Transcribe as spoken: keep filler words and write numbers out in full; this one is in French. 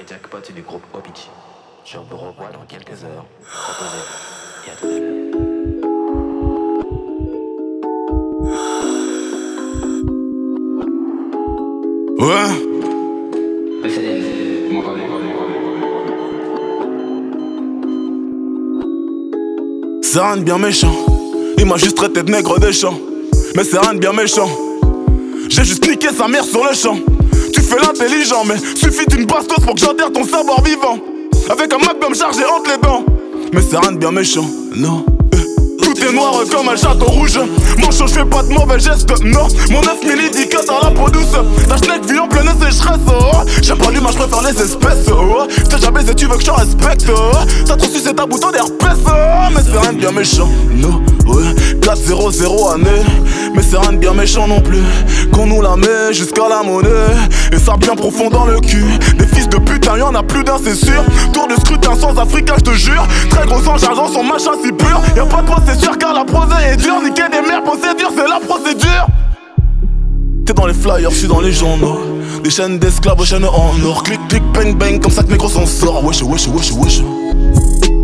et Jackpot du groupe Obichi. Je vous revois dans quelques heures. Reposez-vous et à tout à l'heure. Ouais. C'est rien de bien méchant. Il m'a juste traité de nègre des champs. Mais c'est rien de bien méchant. J'ai juste niqué sa mère sur le champ. Tu fais l'intelligent, mais suffit d'une bastos pour que j'enterre ton savoir vivant. Avec un magnum chargé entre les dents. Mais c'est rien de bien méchant, non. Tout est noir comme un château rouge. Mon chaud, je fais pas de mauvais gestes, non. Mon neuf milli cut à la peau douce. Ta schneck vit en pleine sécheresse, oh. J'aime pas l'humain, je préfère les espèces, oh. T'es jamais et tu veux que je te respecte, oh. T'as trop sucé ta bouton d'herpès, oh. Mais c'est rien de bien méchant, non. Ouais, quatre zéro zéro année. Mais c'est rien de bien méchant non plus. Qu'on nous la met jusqu'à la monnaie. Et ça bien profond dans le cul. Des fils de putain, y'en a plus d'un, c'est sûr. Tour de scrutin sans Africa, je te jure. Très gros sans argent, son machin si pur. Y'a pas de procédure car la prose est dure. Niquer des mères, procédure, c'est la procédure. T'es dans les flyers, je suis dans les journaux. Des chaînes d'esclaves aux chaînes en or. Clic, clic, bang, bang, comme ça que mes gros s'en sort. Wesh, wesh, wesh, wesh.